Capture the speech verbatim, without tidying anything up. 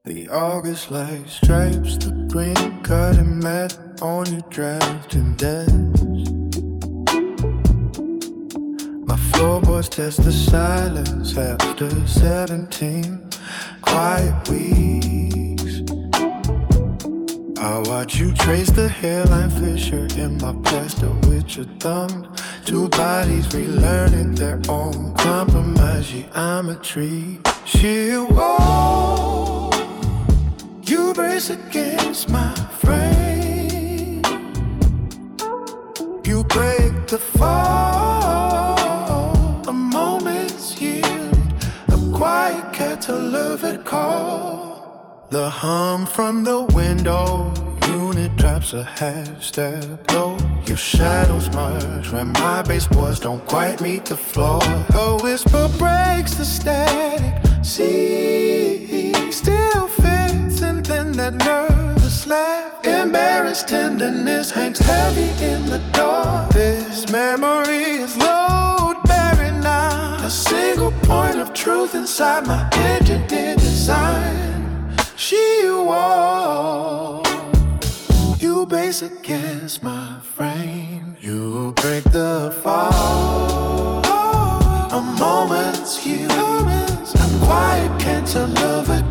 The August light stripes the green cutting mat on your drafting desk. My floorboards test the silence after seventeen quiet weeks. I watch you trace the hairline fissure in my plaster with your thumb. Two bodies relearning their own compromise geometry. She won't. You brace against my frame. You break the fall. A moment's yield. A quiet caterpillar it call. The hum from the window. Unit drops a half step low. Your shadows merge when my baseboards don't quite meet the floor. A whisper breaks the static. See, still fits, and then that nervous laugh. Embarrassed tenderness hangs heavy in the dark. This memory is load bearing now. A single point of truth inside my engineered design. She walks. You base against my frame. You break the fall. A moment's you. A quiet cantaloupe